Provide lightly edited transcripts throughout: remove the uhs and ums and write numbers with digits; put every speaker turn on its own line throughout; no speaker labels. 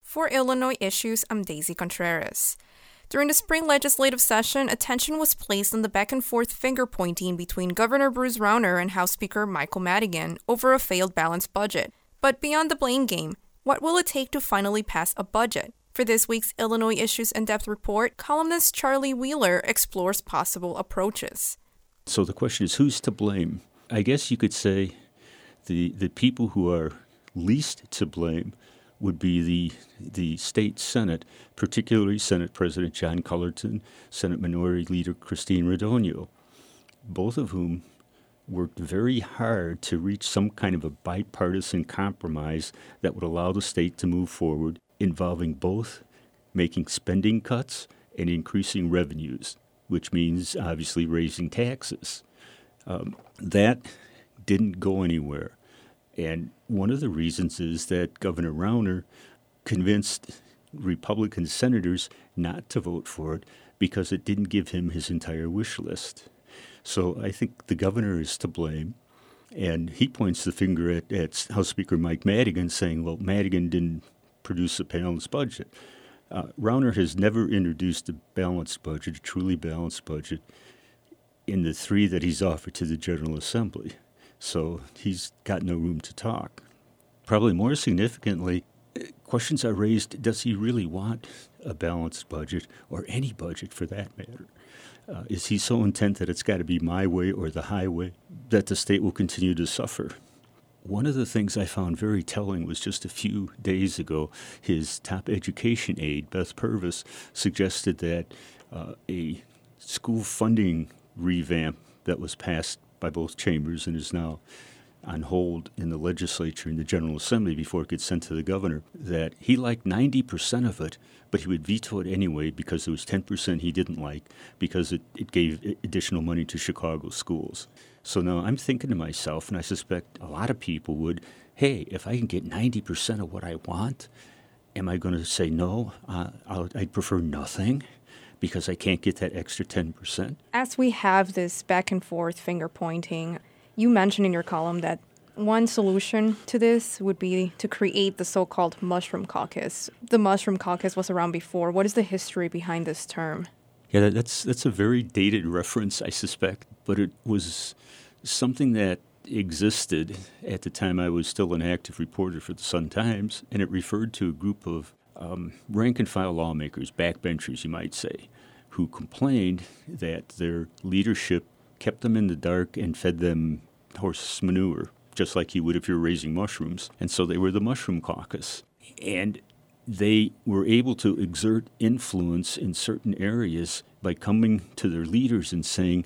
For Illinois Issues, I'm Daisy Contreras. During the spring legislative session, attention was placed on the back-and-forth finger-pointing between Governor Bruce Rauner and House Speaker Michael Madigan over a failed balanced budget. But beyond the blame game, what will it take to finally pass a budget? For this week's Illinois Issues In-Depth report, columnist Charlie Wheeler explores possible approaches.
So the question is, who's to blame? I guess you could say the people who are least to blame would be the state Senate, particularly Senate President John Cullerton, Senate Minority Leader Christine Radogno, both of whom worked very hard to reach some kind of a bipartisan compromise that would allow the state to move forward, involving both making spending cuts and increasing revenues, which means obviously raising taxes. That didn't go anywhere. And one of the reasons is that Governor Rauner convinced Republican senators not to vote for it because it didn't give him his entire wish list. So I think the governor is to blame. And he points the finger at House Speaker Mike Madigan, saying, well, Madigan didn't produce a balanced budget. Rauner has never introduced a balanced budget, a truly balanced budget, in the three that he's offered to the General Assembly. So he's got no room to talk. Probably more significantly, questions are raised, does he really want a balanced budget, or any budget for that matter? Is he so intent that it's got to be my way or the highway, that the state will continue to suffer? One of the things I found very telling was just a few days ago, his top education aide, Beth Purvis, suggested that a school funding revamp that was passed by both chambers and is now on hold in the legislature in the General Assembly before it gets sent to the governor, that he liked 90% of it, but he would veto it anyway because there was 10% he didn't like because it gave additional money to Chicago schools. So now I'm thinking to myself, and I suspect a lot of people would, hey, if I can get 90% of what I want, am I going to say no? I'd prefer nothing because I can't get that extra 10%.
As we have this back-and-forth finger-pointing, you mentioned in your column that one solution to this would be to create the so-called mushroom caucus. The mushroom caucus was around before. What is the history behind this term?
Yeah, that's a very dated reference, I suspect, but it was something that existed at the time I was still an active reporter for the Sun-Times, and it referred to a group of rank-and-file lawmakers, backbenchers, you might say, who complained that their leadership kept them in the dark and fed them horse manure, just like you would if you were raising mushrooms. And so they were the mushroom caucus. And they were able to exert influence in certain areas by coming to their leaders and saying,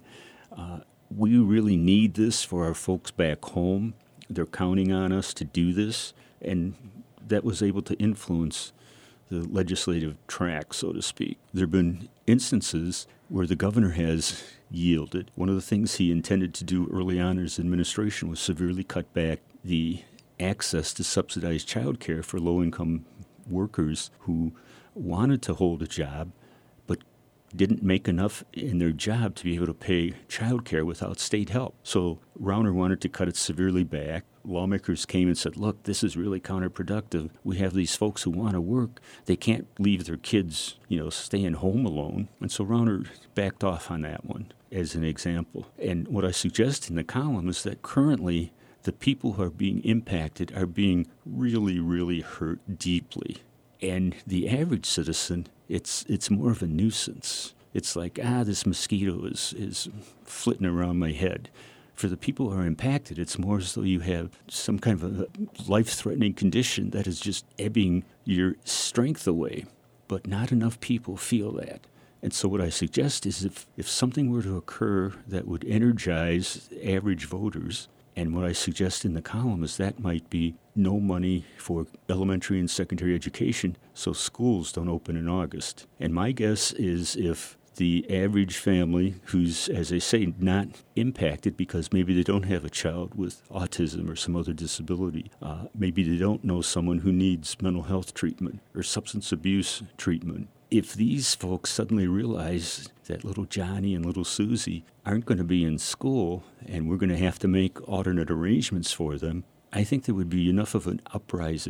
we really need this for our folks back home. They're counting on us to do this. And that was able to influence the legislative track, so to speak. There have been instances where the governor has yielded. One of the things he intended to do early on in his administration was severely cut back the access to subsidized child care for low-income workers who wanted to hold a job but didn't make enough in their job to be able to pay child care without state help. So Rauner wanted to cut it severely back. Lawmakers came and said, look, this is really counterproductive. We have these folks who want to work. They can't leave their kids, staying home alone. And so Rauner backed off on that one as an example. And what I suggest in the column is that currently the people who are being impacted are being really, really hurt deeply. And the average citizen, it's more of a nuisance. It's like, this mosquito is flitting around my head. For the people who are impacted, it's more as though you have some kind of a life-threatening condition that is just ebbing your strength away. But not enough people feel that. And so what I suggest is if something were to occur that would energize average voters, and what I suggest in the column is that might be no money for elementary and secondary education, so schools don't open in August. And my guess is if the average family who's, as I say, not impacted because maybe they don't have a child with autism or some other disability. Maybe they don't know someone who needs mental health treatment or substance abuse treatment. If these folks suddenly realize that little Johnny and little Susie aren't going to be in school and we're going to have to make alternate arrangements for them, I think there would be enough of an uprising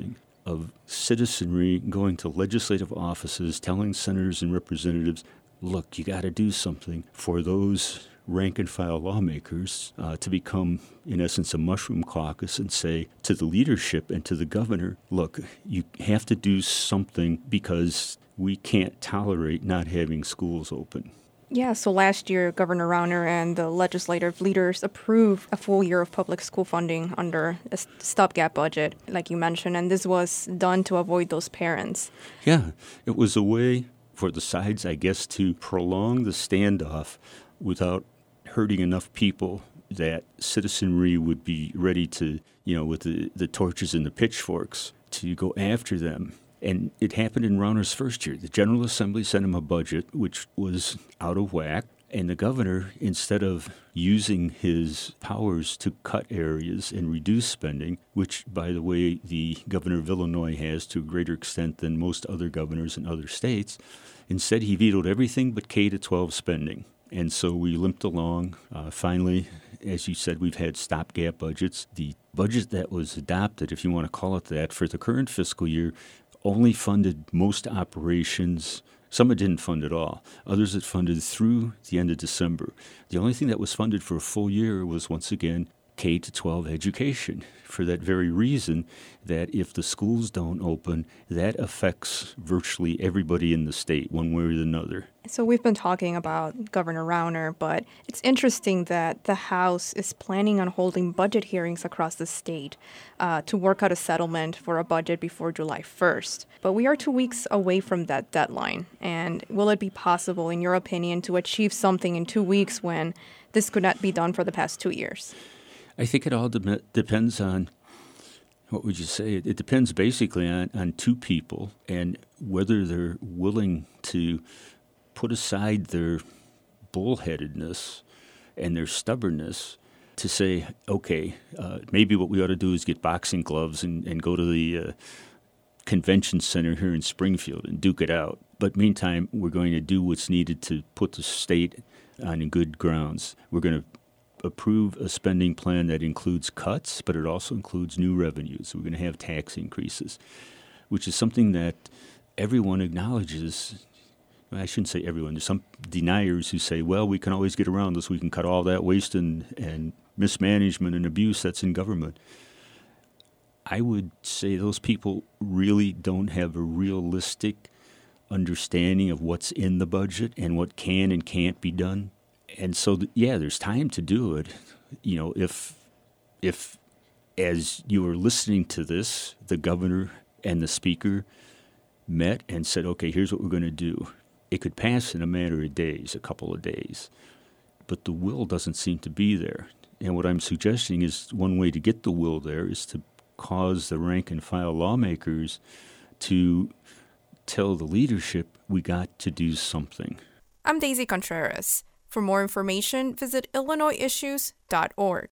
of citizenry going to legislative offices, telling senators and representatives, look, you got to do something for those rank-and-file lawmakers to become, in essence, a mushroom caucus and say to the leadership and to the governor, look, you have to do something because we can't tolerate not having schools open.
Yeah, so last year, Governor Rauner and the legislative leaders approved a full year of public school funding under a stopgap budget, like you mentioned, and this was done to avoid those parents.
Yeah, it was a way for the sides, I guess, to prolong the standoff without hurting enough people that citizenry would be ready to, with the torches and the pitchforks, to go after them. And it happened in Rauner's first year. The General Assembly sent him a budget which was out of whack, and the governor, instead of using his powers to cut areas and reduce spending, which, by the way, the governor of Illinois has to a greater extent than most other governors in other states, instead he vetoed everything but K-12 spending. And so we limped along. Finally, as you said, we've had stopgap budgets. The budget that was adopted, if you want to call it that, for the current fiscal year only funded most operations. Some it didn't fund at all. Others it funded through the end of December. The only thing that was funded for a full year was, once again, K-12 education, for that very reason that if the schools don't open, that affects virtually everybody in the state, one way or another.
So we've been talking about Governor Rauner, but it's interesting that the House is planning on holding budget hearings across the state to work out a settlement for a budget before July 1st. But we are 2 weeks away from that deadline. And will it be possible, in your opinion, to achieve something in 2 weeks when this could not be done for the past 2 years?
I think it all depends on, what would you say? It depends basically on two people and whether they're willing to put aside their bullheadedness and their stubbornness to say, okay, maybe what we ought to do is get boxing gloves and go to the convention center here in Springfield and duke it out. But meantime, we're going to do what's needed to put the state on good grounds. We're going to approve a spending plan that includes cuts, but it also includes new revenues. We're going to have tax increases, which is something that everyone acknowledges. I shouldn't say everyone. There's some deniers who say, well, we can always get around this. We can cut all that waste and mismanagement and abuse that's in government. I would say those people really don't have a realistic understanding of what's in the budget and what can and can't be done. And so, there's time to do it. If as you were listening to this, the governor and the speaker met and said, okay, here's what we're going to do. It could pass in a matter of days, a couple of days. But the will doesn't seem to be there. And what I'm suggesting is one way to get the will there is to cause the rank-and-file lawmakers to tell the leadership we got to do something.
I'm Daisy Contreras. For more information, visit illinoisissues.org.